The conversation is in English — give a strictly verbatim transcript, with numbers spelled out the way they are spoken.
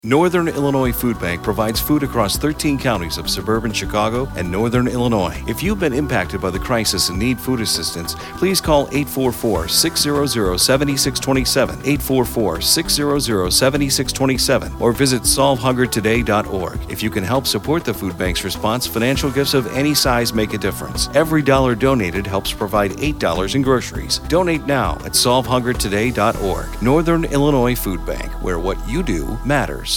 Northern Illinois Food Bank provides food across thirteen counties of suburban Chicago and northern Illinois. If you've been impacted by the crisis and need food assistance, please call eight four four, six hundred, seven six two seven, eight four four, six hundred, seven six two seven, or visit solve hunger today dot org. If you can help support the food bank's response, financial gifts of any size make a difference. Every dollar donated helps provide eight dollars in groceries. Donate now at solve hunger today dot org. Northern Illinois Food Bank, where what you do matters.